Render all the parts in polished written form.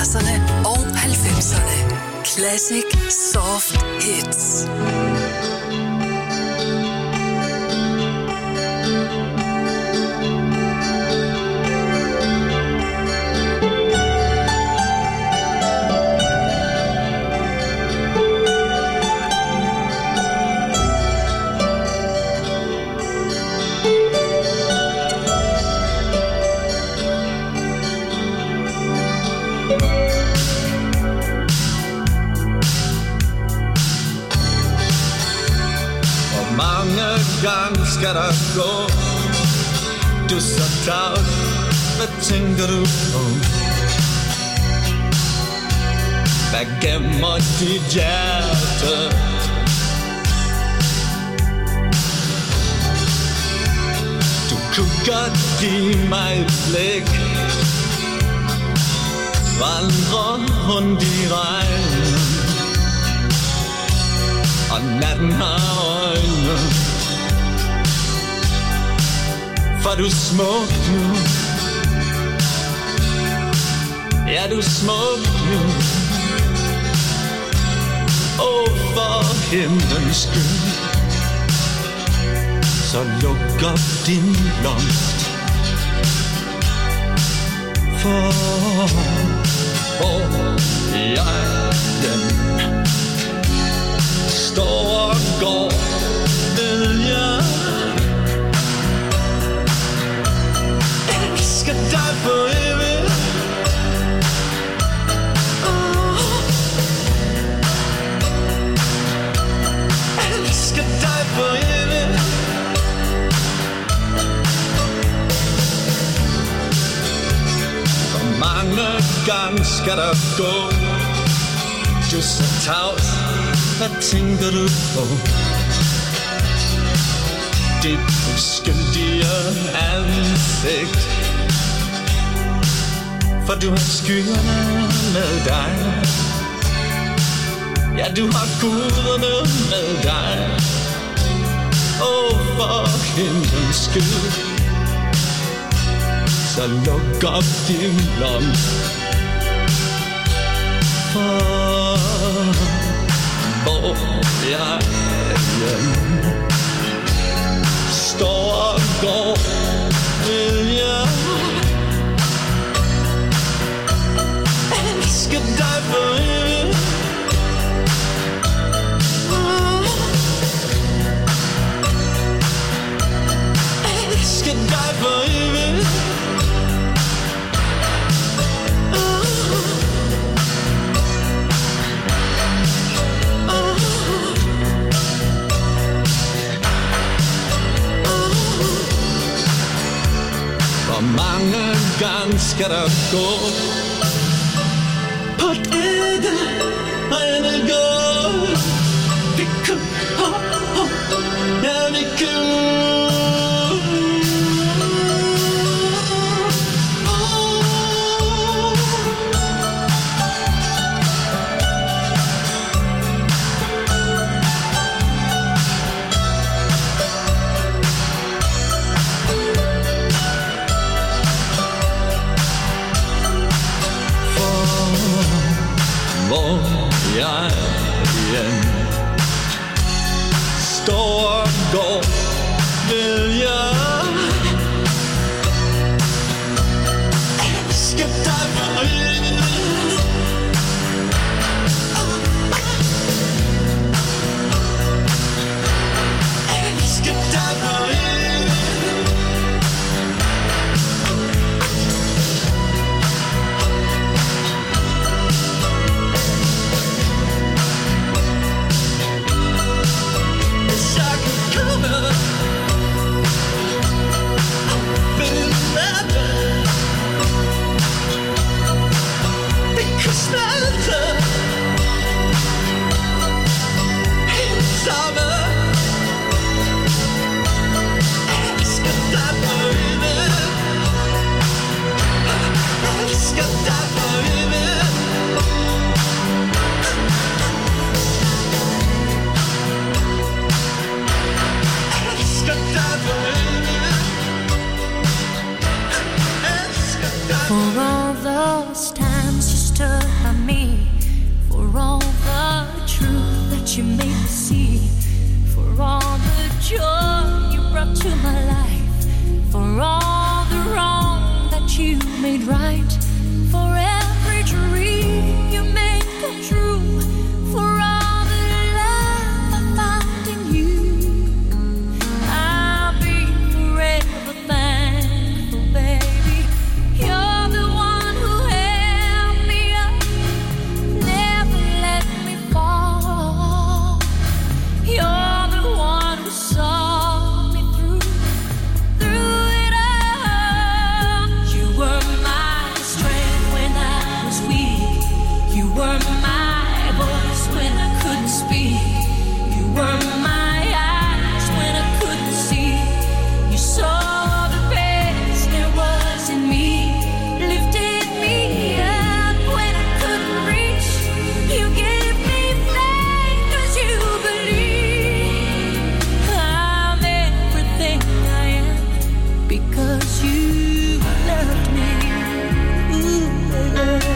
70'erne og 90'erne. Classic Soft Hits. Gang skal der gå. Du så tavs. Hvad tænker du på? Hvad gemmer dit hjerte? Du kunne godt give mig et blik. Vandre rundt i regnen, og natten har øjne. For du er smuk nu. Ja, du er smuk nu. For himlens skyld, så luk op din blomst. For hvor jeg står og går, ved jeg elsker dig for evigt. Elsker dig for evigt. Hvor mange gange skal der gå? Du er så tavs. Hvad tænker du på? Dit uskyldige ansigt. For du har skyerne med dig. Ja, du har guderne med dig. For himlens skyld, så luk op din blomst. For hvor jeg står og går, vil jeg elsker dig for evigt. Elsker dig for evigt. Hvor mange gange skal der gå? På dette rene gå. Vi kan, ja vi kan. Hvor jeg står og går, vil jeg elsker dig for evigt. Elsker dig for evigt. For all those times you stood by me, for all the truth that you made me see, for all the joy you brought to my life, for all the wrong that you made right, for every dream you made come true, for all the love I found in you. I'll be forever thankful, baby. You're the one who held me up, never let me fall. You're the one who saw me through it all. You were my strength when I was weak. You were my voice when I couldn't speak. You were my eyes when I couldn't see. You saw the best there was in me, lifted me up when I couldn't reach. You gave me faith 'cause you believe I'm everything I am because you loved me. Ooh, baby.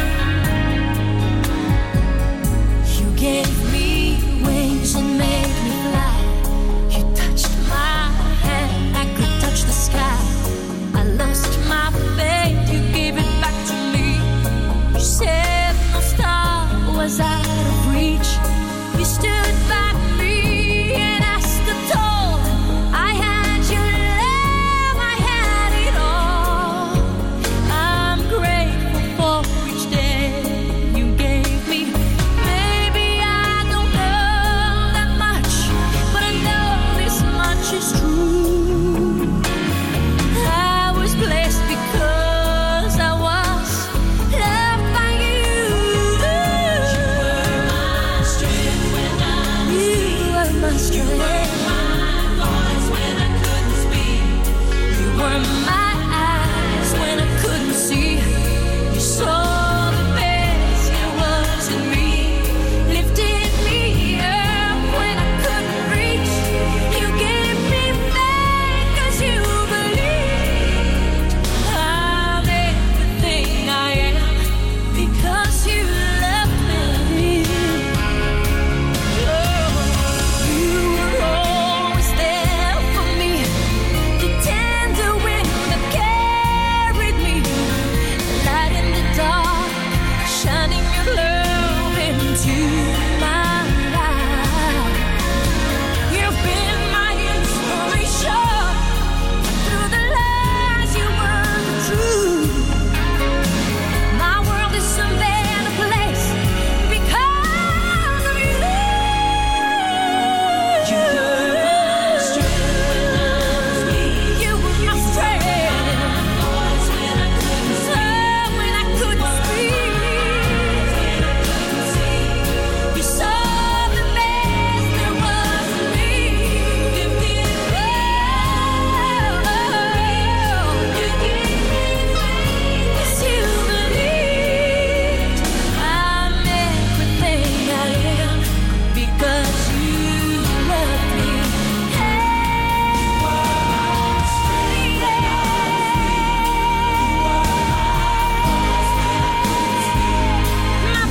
You gave me wings and made me fly. You touched my hand, I could touch the sky. I lost my faith, you gave it back to me. You said no star was out of reach. You stood by me and I stood tall. I had your love, I had it all. I'm grateful for each day you gave me. Maybe I don't know that much, but I know this much is true. I was blessed because I was loved by you. You were my strength when I was weak. You were my strength. You were my voice when I couldn't speak. You were my eyes when I couldn't see. You saw the best there was in me, lifted me up when I couldn't reach. You gave me faith 'cause you believed I'm everything I am because you loved me. You were always there for me, the tender wind that carried me, light in the dark, shining your love into my life. You've been my inspiration through the lies you weren't true. My world is a better place because of you. You were my strength when I was weak. You were my strength. Voice when I couldn't speak. When I couldn't speak. When I couldn't see. You saw the best there was in me. Lifted me up. You gave me faith 'cause you believed I'm everything I am because you loved me. My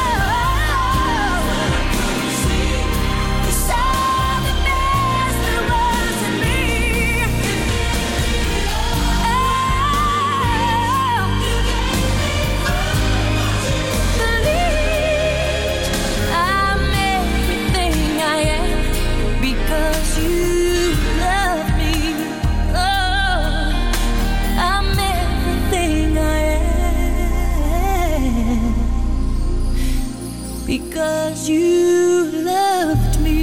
love, you saw the best there was in me. Believed I'm everything I am because you love me. Oh, I'm everything I am because you loved me.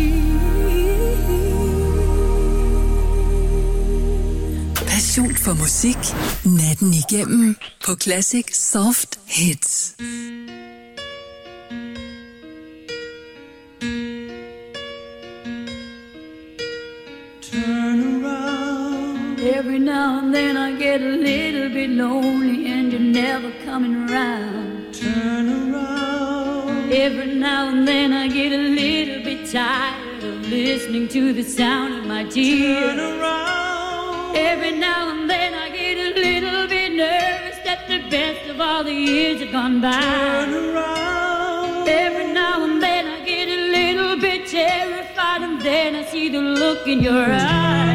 Passion for musik natten igennem på Classic Soft Hits. Turn around. Every now and then I get a little bit lonely and you're never coming around. Turn around. Every now and then I get a little bit tired of listening to the sound of my tears. Turn around. Every now and then I get a little bit nervous that the best of all the years have gone by. Turn around. Every now and then I get a little bit terrified, and then I see the look in your eyes.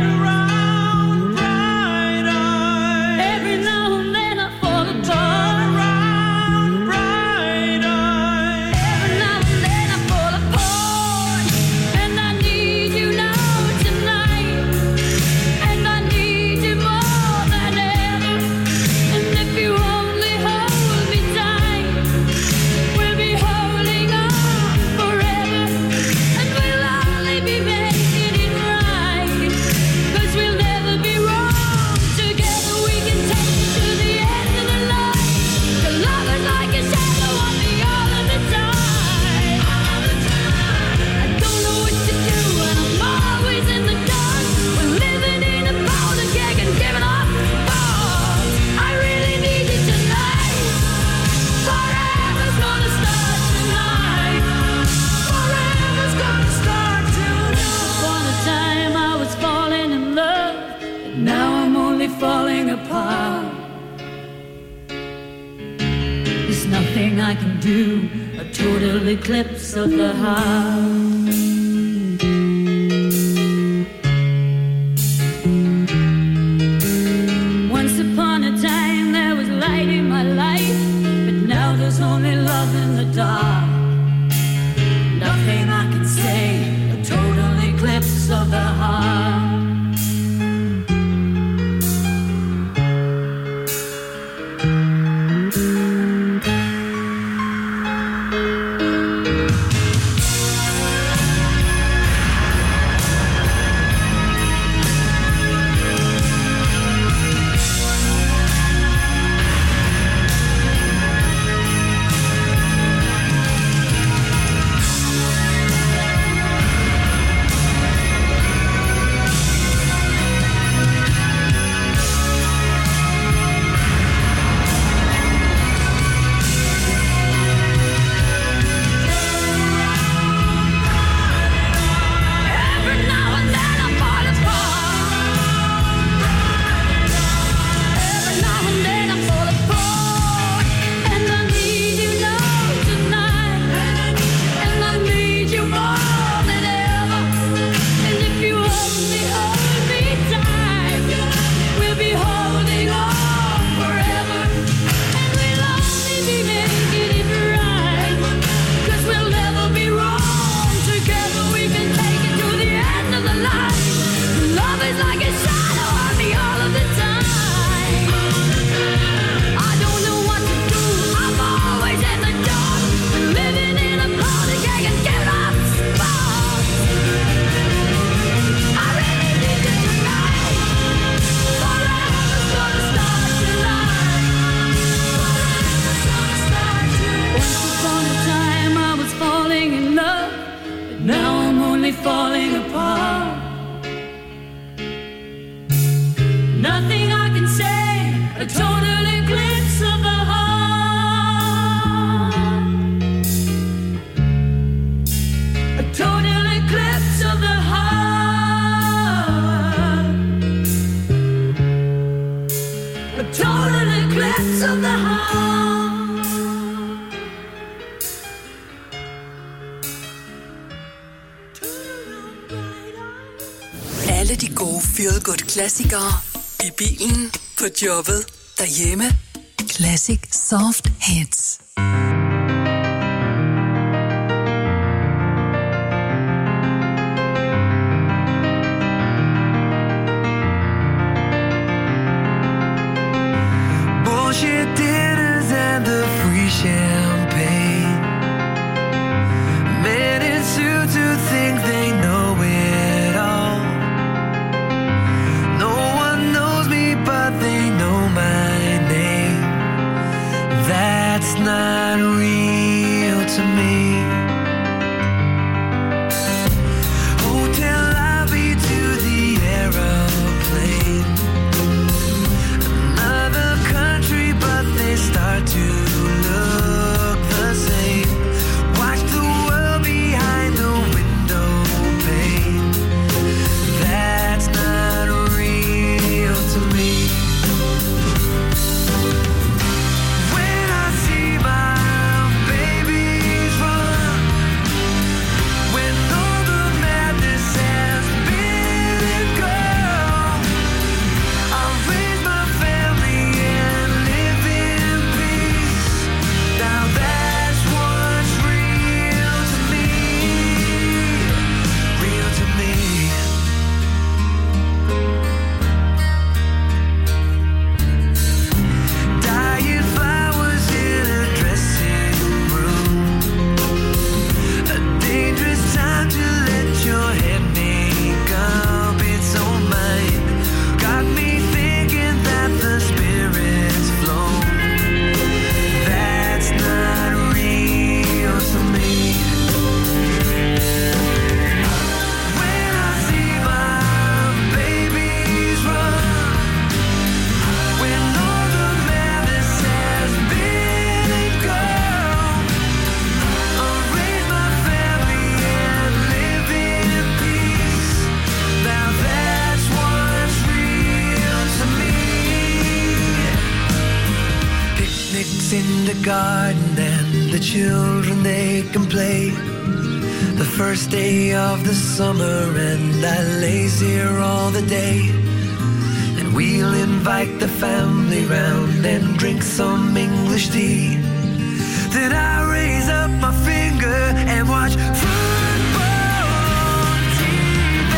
I can do a total eclipse of the heart. Once upon a time there was light in my life, but now there's only love in the dark. Nothing I can say, a total eclipse of the heart. Alle de gode feel-good-klassikere i bilen, på jobbet, derhjemme. Classic Soft Hits. Bullshit dinners and the free champagne. Men in suits who think they know it all. No one knows me, but they know my name. That's not real to me. Hotel lobby to the aeroplane. Another country, but they start to look the same. Watch the world behind the window in the garden and the children, they can play. The first day of the summer and I lays here all the day. And we'll invite the family round and drink some English tea. Then I raise up my finger and watch football on TV.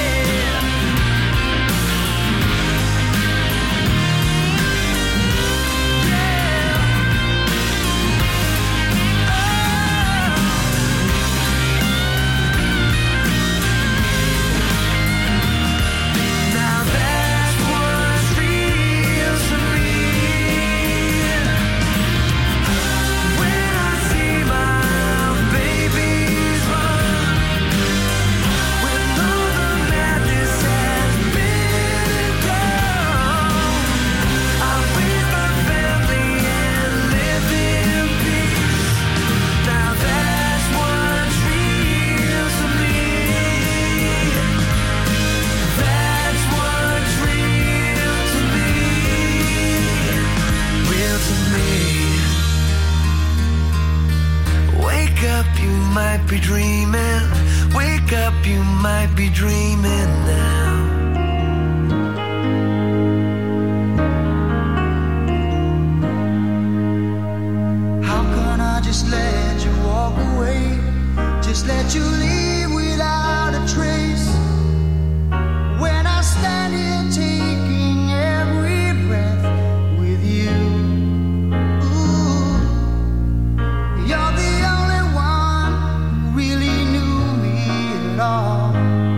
Yeah. Now that's what's real to me. When I see my babies run, when all the madness has been gone, I'll raise my family and live in peace. Now that's what's real to me. That's what's real to me. Real to me. Wake up, you might be dreaming. Wake up, you might be dreaming now. How can I just let you walk away? Just let you leave without a trace. When I stand here taking every breath with you. Ooh, you're the only one who really knew me at all.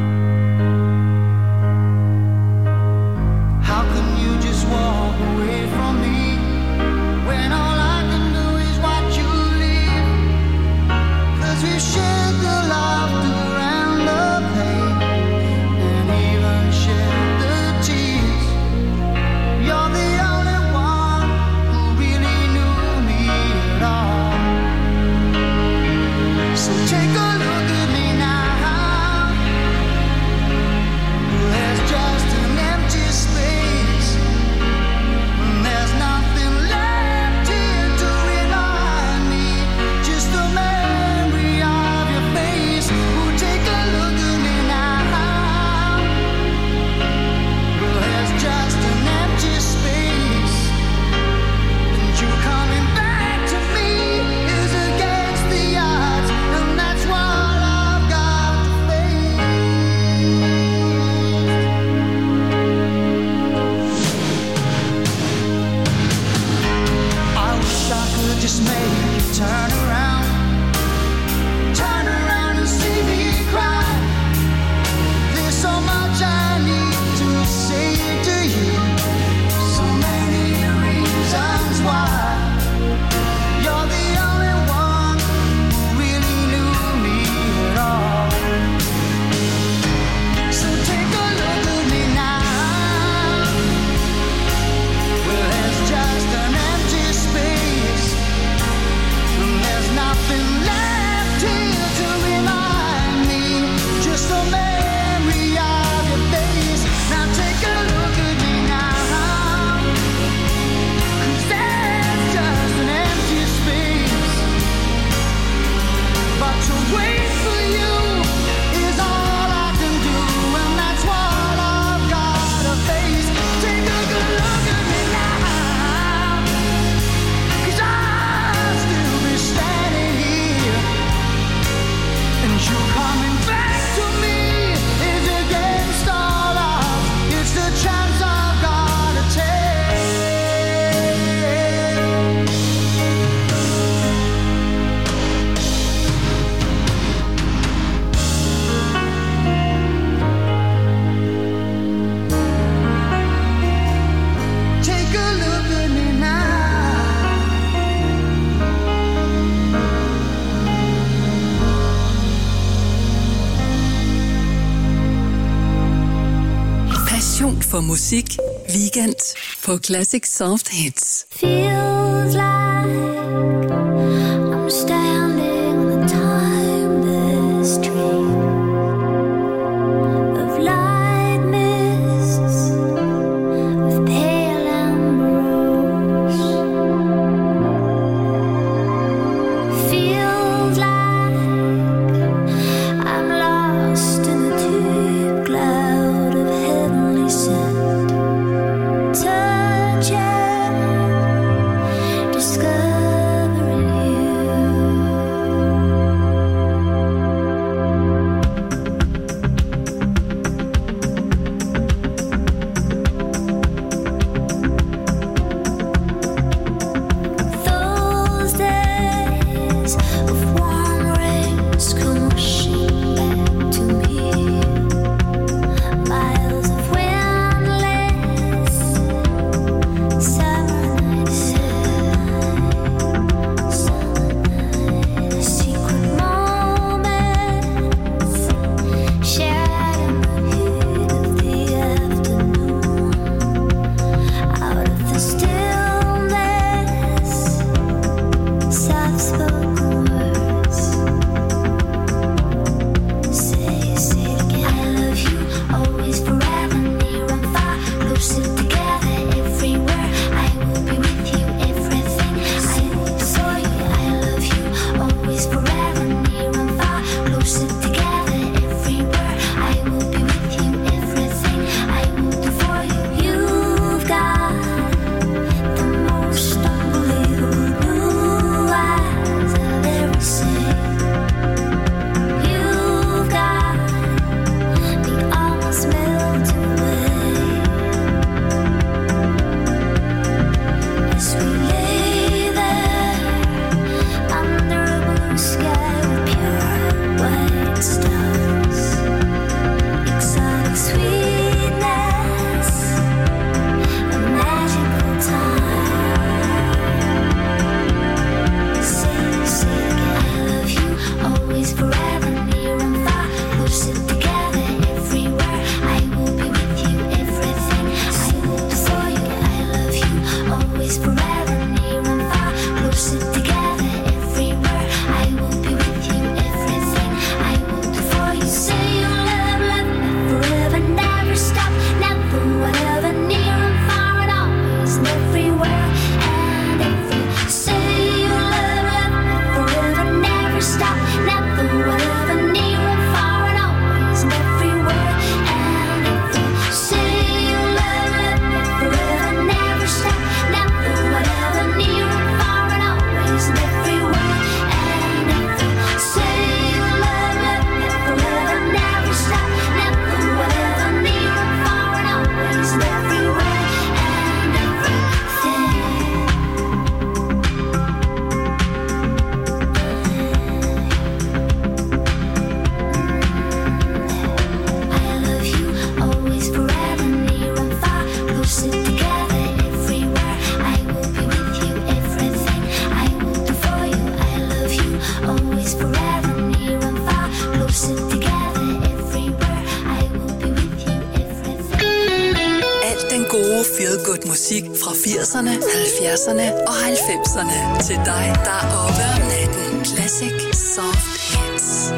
How can you just walk away from me when all I can do is watch you leave? 'Cause we've shared the laughter and the pain, and even shared the tears. You're the only one who really knew me at all. So take a look at me now. There's just an empty space. There's nothing left here to remind me. Just a memory of your face. Oh, take a look at me now. There's just an empty space. And you coming back to me is against the odds. And that's what I've got to face. I wish I could just make you turn around and see me cry. There's so much I need to say to you, so many reasons why. You're the only one who really knew me at all. So take a look at me now. Well, there's just an empty space, and there's nothing left here to remind me. Just a memory of your face. Now take a look at me now. 'Cause there's just an empty space. But to wait for you is all I can do, and that's what I've got to face. Take a good look at me now. 'Cause I'll still be standing here, and you coming back to me is against all odds. It's the chance I've got to take. Take a look at me now. Passion for musik. Weekend på Classic Soft Hits. Feels like I'm standing on a timeless street of light mists, of pale amber rose. musik fra 80'erne, 70'erne og 90'erne. Til dig, der er oppe om natten. Classic Soft Hits.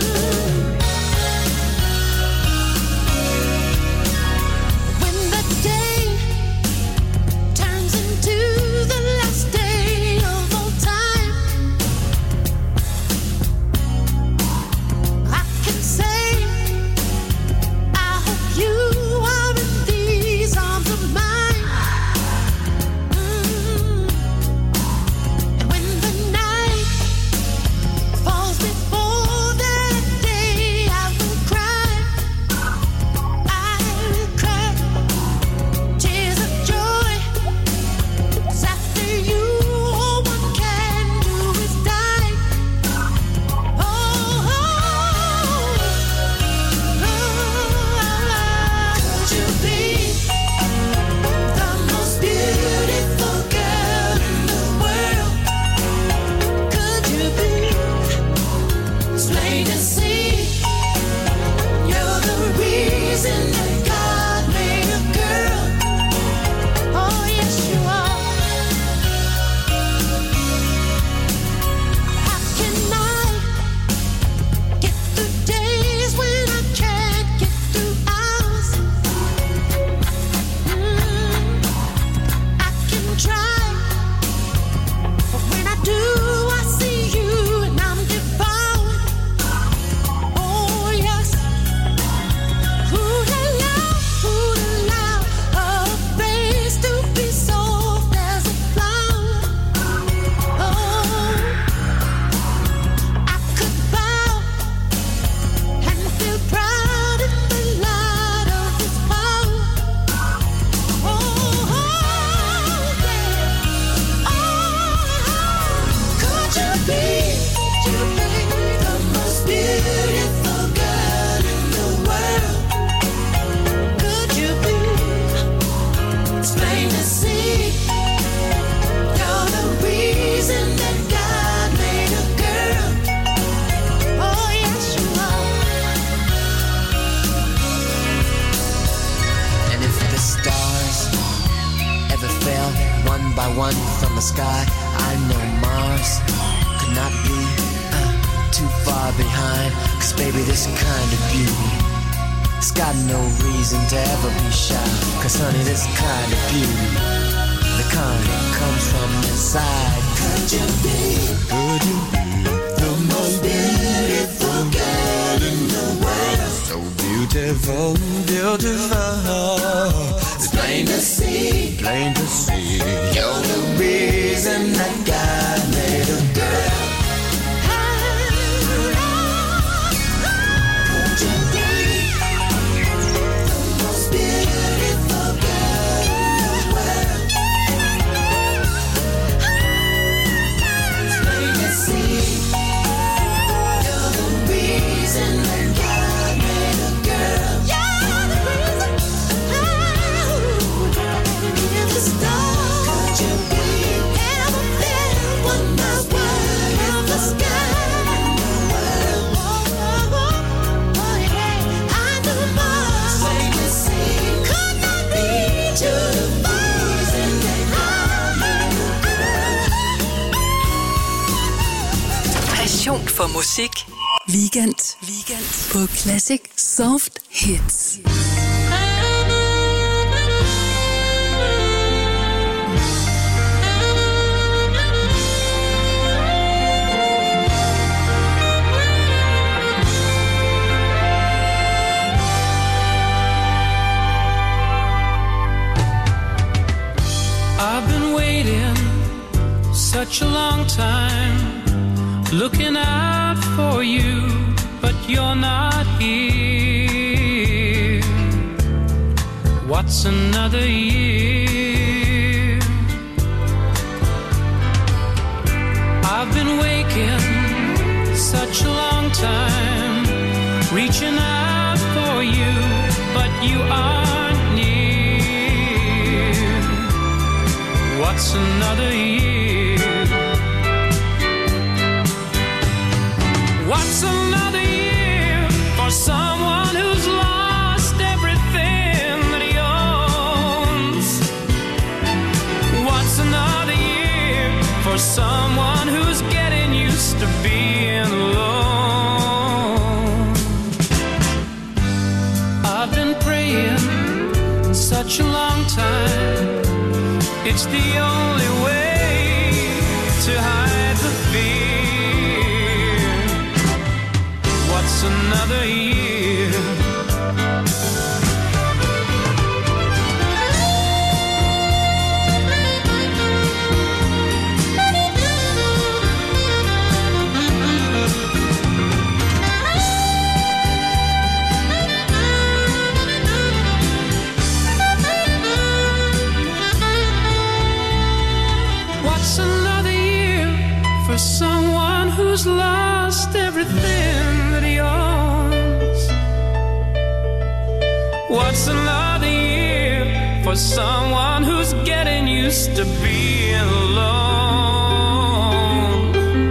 When the day by one from the sky. I know Mars could not be too far behind, 'cause baby, this kind of beauty, it's got no reason to ever be shy. 'Cause honey, this kind of beauty, the kind that comes from inside. Could you be the most beautiful girl in the world? So beautiful, beautiful. It's plain to see, plain to see. You're the reason that God made a girl. Could you be the most beautiful girl in the world? It's plain to see. You're the reason that God made a girl. You're the reason. Could you be ever been one more word of the sky in the world? Oh, yeah, I know Mars. Plain to see. Could not be to the reason that God made a girl. Passion for musik. Weekend på Classic Soft Hits. I've been waiting such a long time, looking out for you, but you're not here. What's another year? I've been waking such a long time, reaching out for you, but you aren't near. What's another year? What's another year for someone who's lost everything that he owns? What's another year for someone who's getting used to being alone? I've been praying such a long time, it's the only way to hide the fear. What's another year? What's another year for someone who's lost everything that he owns? What's another year for someone who's getting used to being alone?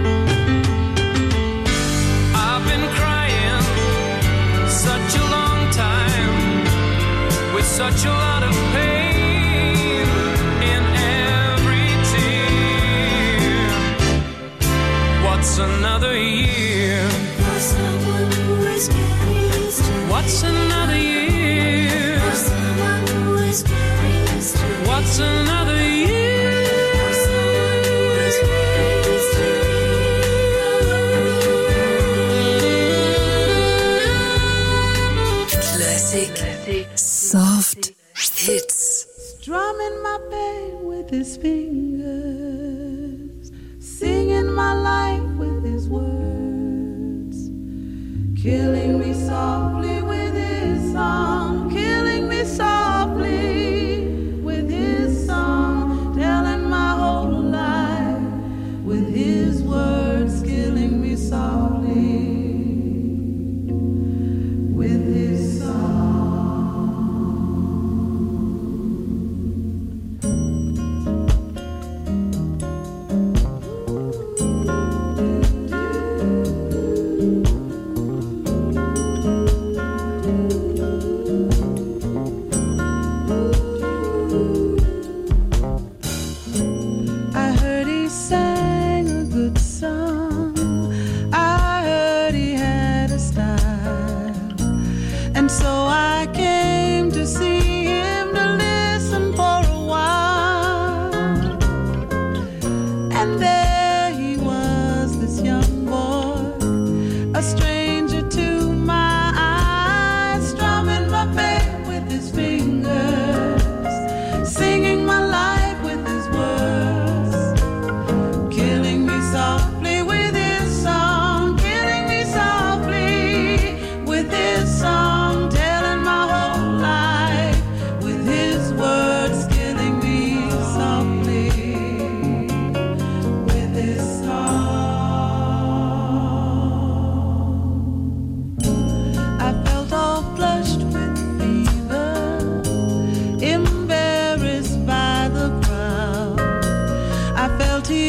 I've been crying such a long time, with such a lot of pain in every tear. What's another year? For someone who is getting used to. What's another year? For someone who is getting used to. What's another year? For someone who is getting used to. Classic Soft Hits. Strumming my pain with his fingers, singing my life with his words, killing me softly with his song, killing me softly with his song, telling my whole life with his words, killing me softly with his song.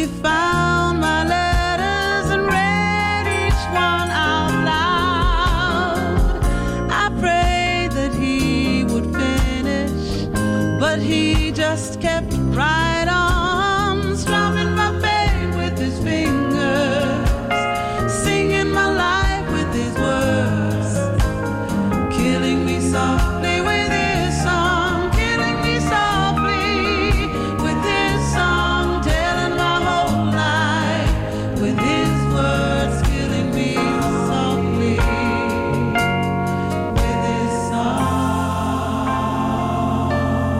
found my letters and read each one out loud. I prayed that he would finish, but he just kept right on, strumming my pain with his fingers, singing my life with his words, killing me softly with his song, killing me softly with his song, telling my whole life with his words, killing me softly with his song.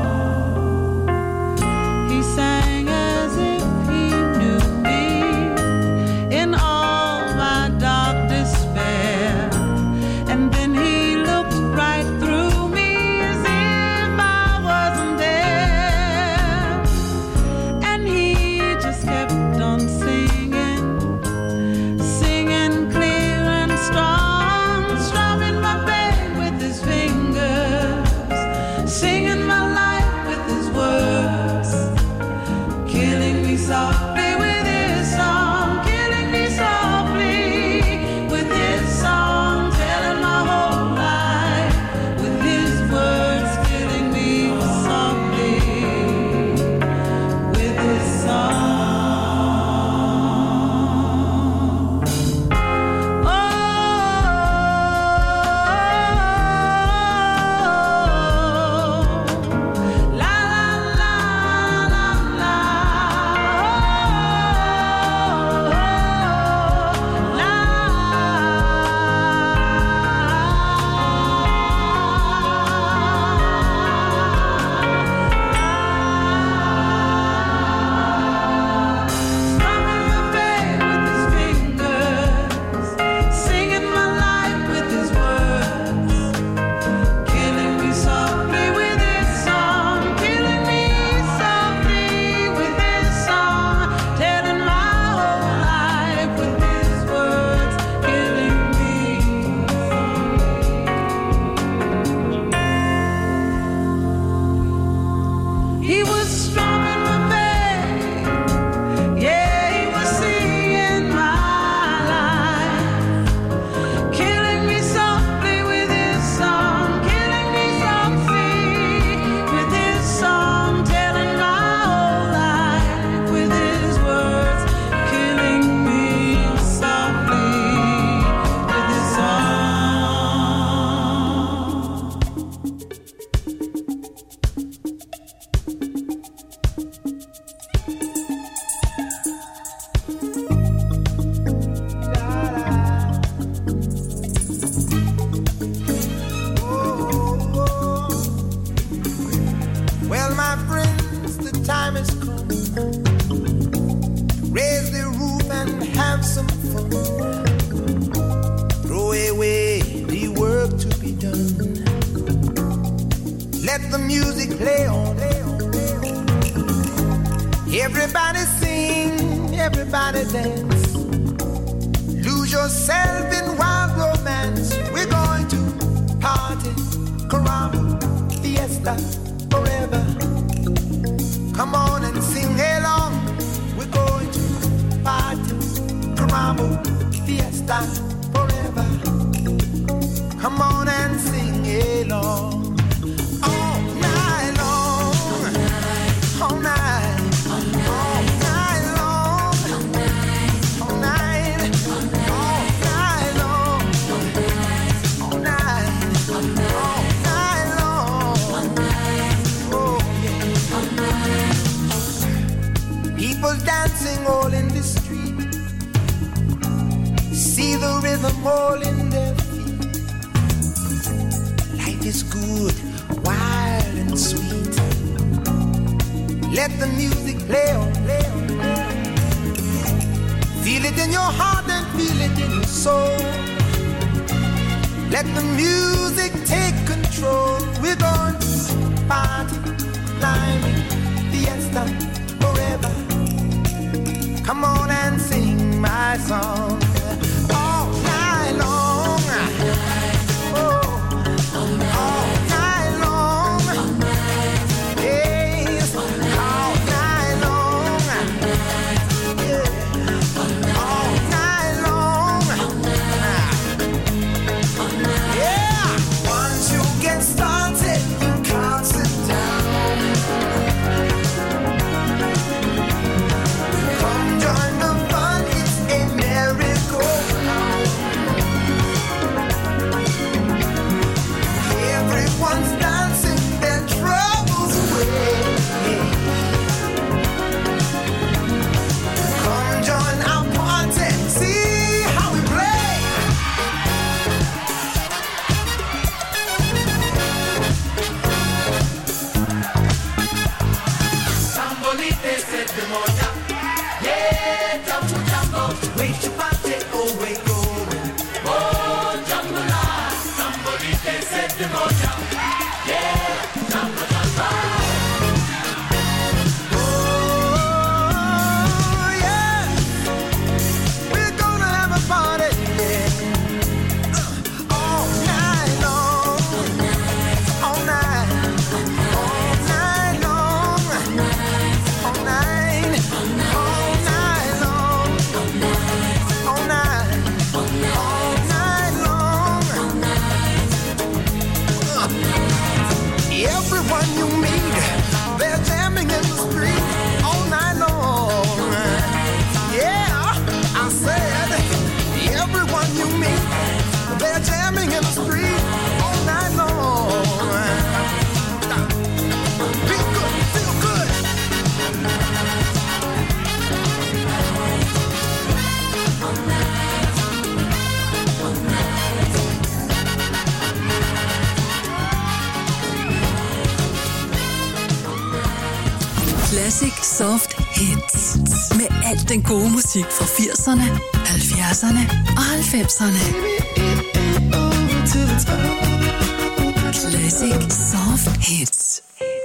He sang as if he knew me in all my dark despair, and then he looked right through me as if I wasn't there, and he just kept on singing, singing clear and strong, strumming my pain with his fingers, singing my life with his words, killing me softly with his song, killing me softly with his song, telling my whole life with his words, killing me softly with his song. Oh, la la la la la. Strumming my pain with his fingers, singing my life with his words, killing me softly with his song, killing me softly with his song, telling my whole life with his words, killing me softly. He was strumming my pain, yeah, he was singing my life, killing me softly with his song, killing me softly with his song, telling my whole life with his words, killing me softly with his song. Well, my friends, the time has come. Raise the roof and have some fun. Throw away the work to be done. Let the music play on. Everybody sing, everybody dance. Lose yourself in wild romance. We're going to party, caramba, fiesta, forever. Come on and sing along. We're going to party, caramba, fiesta, forever. Come on and sing along. All night long, all night, all night long, all night, all night long, all night, all night long. Oh yeah. People dancing all in the street. See the rhythm all in their feet. Life is good, wild and sweet. Let the music play on, play on, play on. Feel it in your heart and feel it in your soul. Let the music take control. We're going to party, climbing, fiesta, forever. Come on and sing my song all night long. Oh, all night long. Yes, all night long. Classic Soft Hits. Med alt den gode musik fra 80'erne, 70'erne og 90'erne. Classic Soft Hits.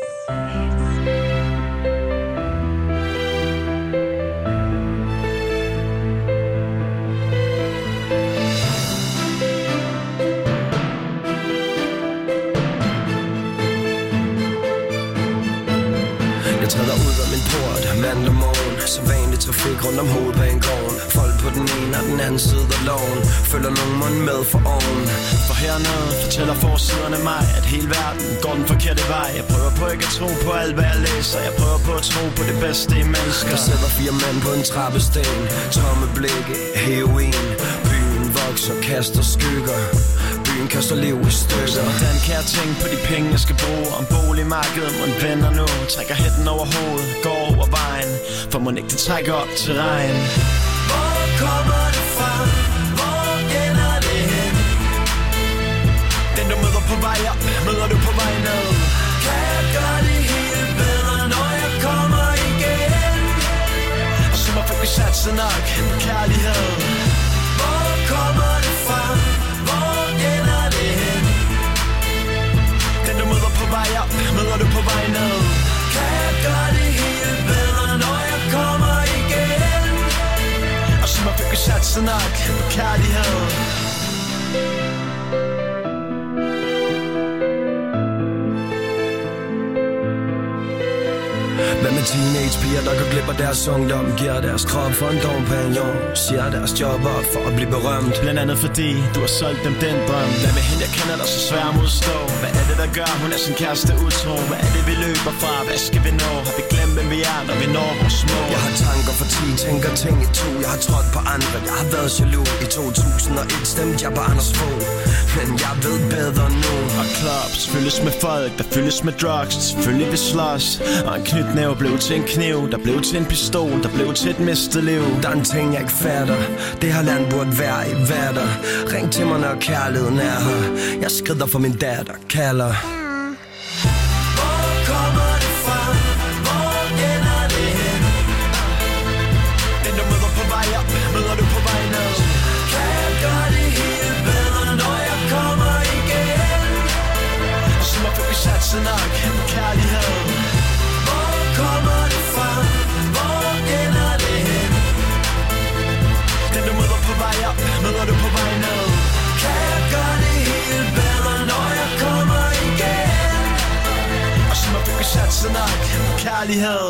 Jeg træder ud af min port mandag morgen. Så vanlig trafik rundt om hovedbanegården. Folk på den ene og den anden side af loven. Følger nogen mund med for oven. For hernede fortæller forsiderne mig, at hele verden går den forkerte vej. Jeg prøver på ikke at tro på alt hvad jeg læser. Jeg prøver på at tro på det bedste i mennesker. Der sidder 4 mænd på en trappesten. Tomme blikke, heroin. Byen vokser, kaster skygger. Byen kaster liv i stykker. Hvordan kan jeg tænke på de penge jeg skal bruge? Om boligmarkedet må vender nu. Trækker hætten over hovedet, går over vejen. For må ikke det trækker op til regn. Hvor kommer det fra? Hvor ender det hen? Den du møder på vej op, møder du på vej ned. Kan jeg gøre det hele bedre, når jeg kommer igen? Og så må vi satse nok på kærlighed. Hvor kommer det fra? Hvor ender det hen? Den du møder på vej op, møder du på vej ned. Kan jeg gøre det hele bedre, når jeg kommer igen? Og så må vi satse nok på kærlighed. Hvad med teenagepiger, der går glip af deres ungdom? Giver deres krop for en dompagnon. Siger deres job op for at blive berømt. Blandt andet fordi du har solgt dem den drøm. Hvad med hende, jeg kender dig så svær at modstå? Hvad er det, der gør, hun er sin kæreste utro? Hvad er det, vi løber fra? Hvad skal vi nå? Har vi glemt, hvem vi er, når vi når vores mål? Jeg har tanker for 10, tænker ting i 2. Jeg har trådt på andre, jeg har været jaloux. I 2001 stemte jeg på Anders Fogh. Men jeg ved bedre nu. Og clubs fyldes med folk, der fyldes med drugs. Selvfølgelig vi slås. Og en knytnæve blev til en kniv, der blev til en pistol, der blev til et mistet liv. Der er en ting jeg ikke fatter. Det her land burde være i vatter. Ring til mig når kærligheden er her. Jeg skrider for min datter, kalder. Hvor kommer det fra? Hvor ender det hen? Den du møder på vej op, møder du på vej ned. Kan jeg gøre det hele bedre, når jeg kommer igen? Og så må vi satse nok på kærlighed. Kommer det fra? Hvor ender det hen? Den du møder på vej op, møder du på vej ned. Kan jeg gøre det hele bedre, når jeg kommer igen? Og så må vi satse nok på kærlighed.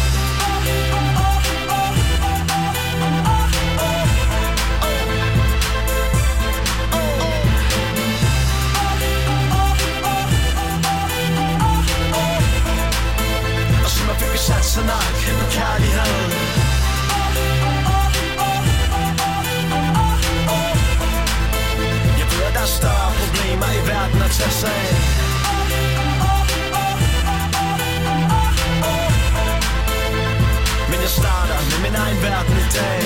Satser nok på kærlighed. Jeg ved, at der er større problemer i verden at tage sig af. Men jeg starter med min egen verden i dag.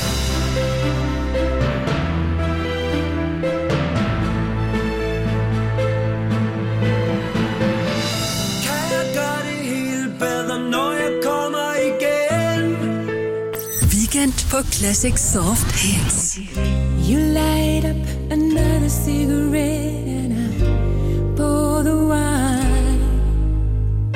På Classic Soft Hits. You light up another cigarette and I pour the wine.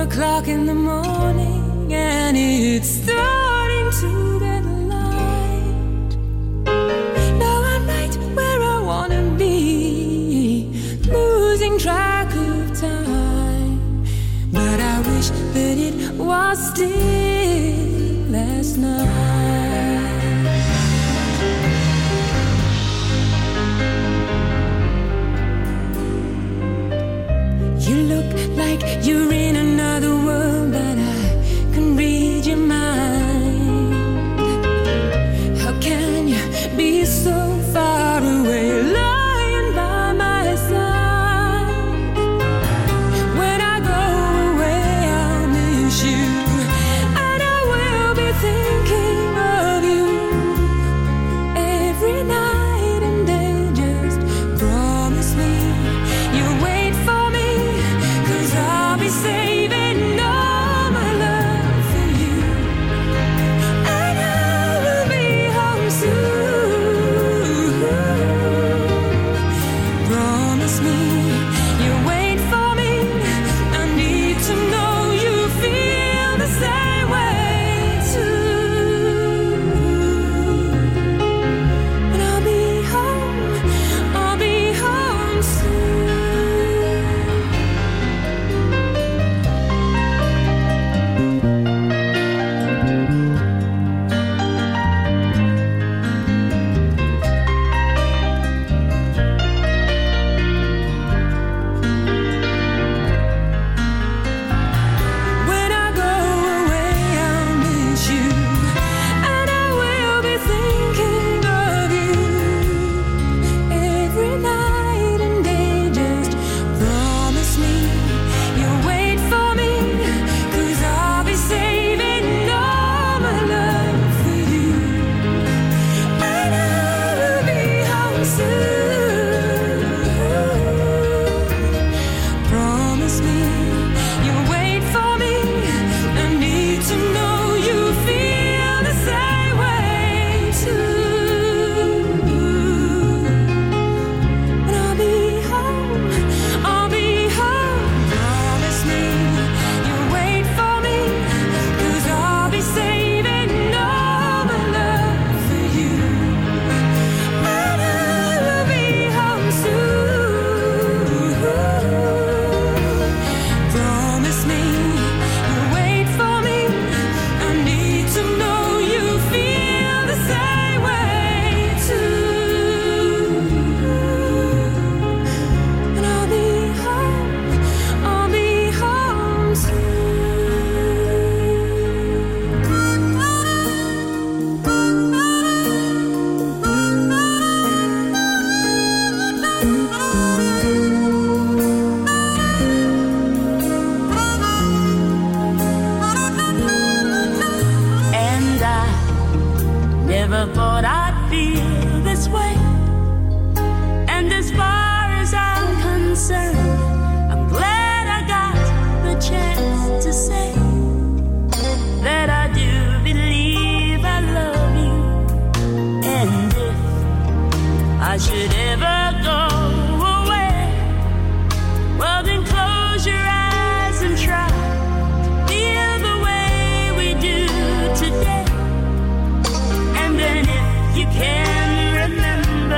o'clock in the morning and it's starting to get light. Now I'm right where I wanna be, losing track of time. But I wish that it was still last night. You look like you're in another world, but I can read your mind. How can you be so far away, lying by my side? When I go away, I'll miss you, and I will be thinking of you every night and day. Just promise me you'll wait for me, 'cause I'll be saving all my love for you, and I will be home soon. Promise me you'll wait for me. I need to know you feel the same way too. And I'll be home soon. When I go away, I'll miss you, and I will be thinking of you every night and day. Just promise me you'll wait for me, 'cause I'll be saving all my love for you, and I will be home soon. Promise me you'll wait for me. I need to know you feel the same way too. And I'll be home. Promise me you'll wait for me, 'cause I'll be saving all my love for you, and I will be home soon. Promise me you'll wait for me. I need to know you feel the same way too. And I'll be home And I never thought I'd feel this way. And as far as I'm concerned, I'm glad I got the chance to say that I do believe I love you. And if I should ever go away, well then close your eyes and try to feel the way we do today. And then if you can remember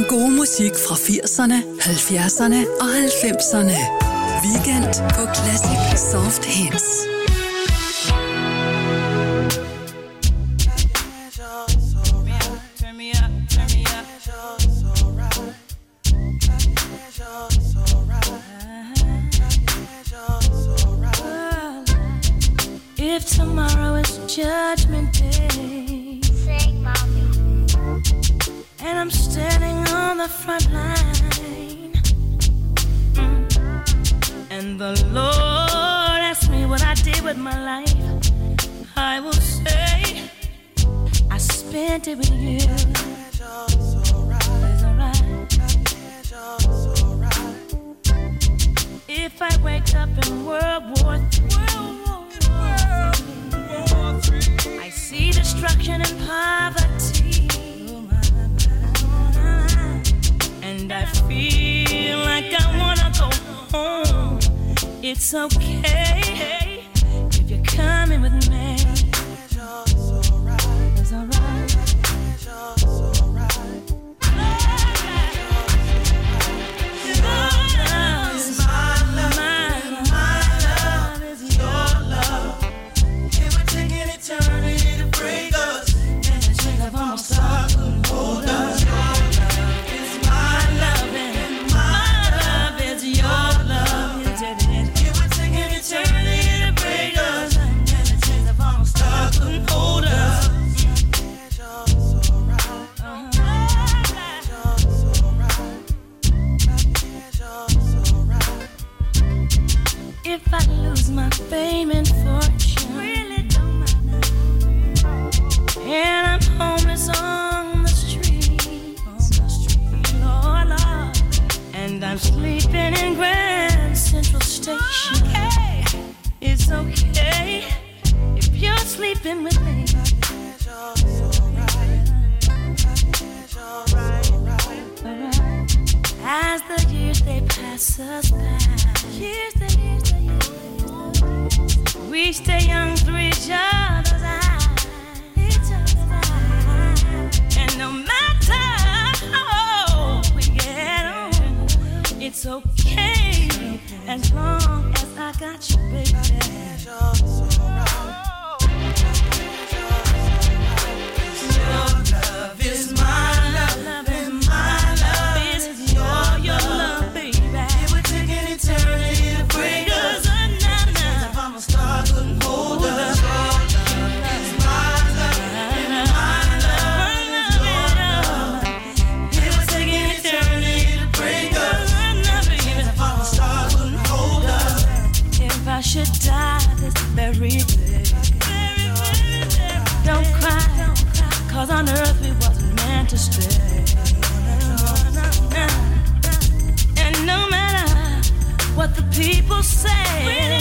gode musik fra 80'erne, 70'erne og 90'erne. Weekend på Classic Soft Hits. If tomorrow is Judgment Day, sing, mommy. And I'm standing on the front line, and the Lord asks me what I did with my life, I will say I spent it with you. It's alright. If I wake up in World War III, I see destruction and poverty, and I feel like I wanna go home. It's okay if you're coming with me. It's alright. If I lose my fame and fortune, really don't matter, and I'm homeless on the street, Lord, Lord, and I'm sleeping in Grand Central Station, okay. It's okay if you're sleeping with me. As the years they pass us by, we stay young through each other's eyes. And no matter how we get on, it's okay as long as I got you, baby. Your love is my love, and my love is your love, baby. It would take an eternity to break us. I should die this very day. Don't cry, 'cause on earth we wasn't meant to stay. And no matter what the people say,